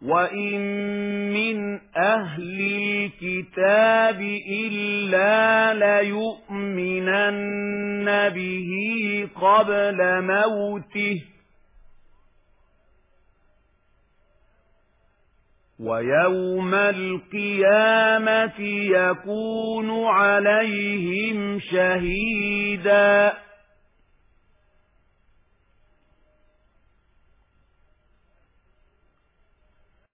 وَإِن مِّنْ أَهْلِ الْكِتَابِ إِلَّا لَيُؤْمِنَنَّ بِهِ قَبْلَ مَوْتِهِ وَيَوْمَ الْقِيَامَةِ يَكُونُ عَلَيْهِمْ شَهِيدًا.